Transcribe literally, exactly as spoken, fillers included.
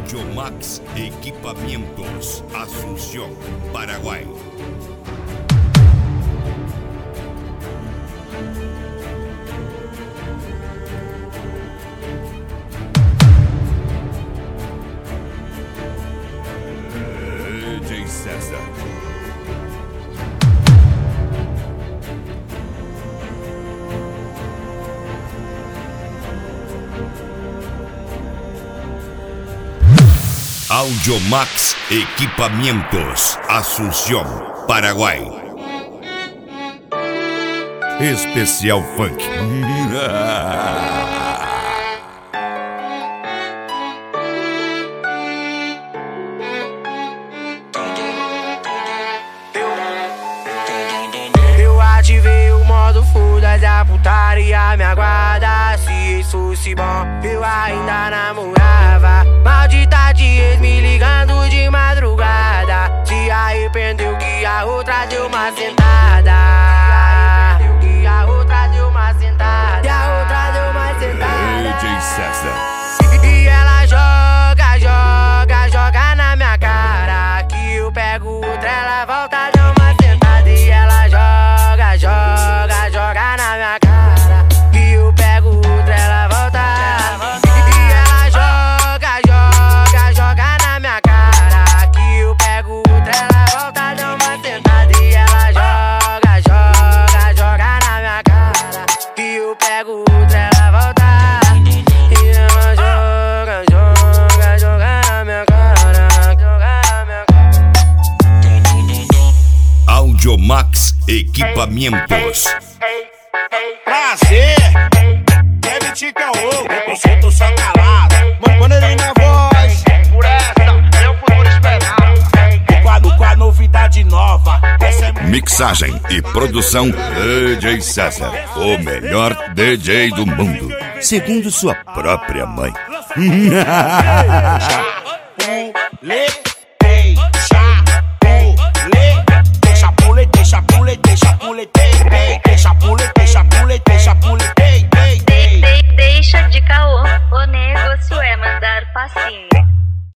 Audiomax Equipamentos, Asunción, Paraguay. D J César. Audiomax Equipamentos, Asunción, Paraguay. Especial Funk. Eu ativei o modo full da putaria, me aguarda. Se isso se bom, eu ainda namorava. Maldita de ex me ligando de madrugada. Se arrependeu que a outra deu uma sentada. Se arrependeu que a outra deu uma sentada. E a outra deu uma sentada. D J César. E ela joga, joga, joga na minha cara. Que eu pego outra, ela volta, deu uma sentada. E ela joga, joga, joga na minha cara. Que eu pego outra, ela volta. E ela joga, joga, joga na minha cara. Que eu pego outra, ela volta, deu uma sentada. E ela joga, joga, joga na minha cara. Que eu pego outra, ela volta. E ela joga, joga, joga na minha cara. Joga na minha cara. Audiomax Equipamentos. Prazer, deve te caô, eu solto só calado. Maneirinho na voz, por essa, meu futuro esperado. Quadro com a novidade nova. Essa é Mixagem e produção D J César, o melhor D J do mundo, segundo sua própria mãe. Le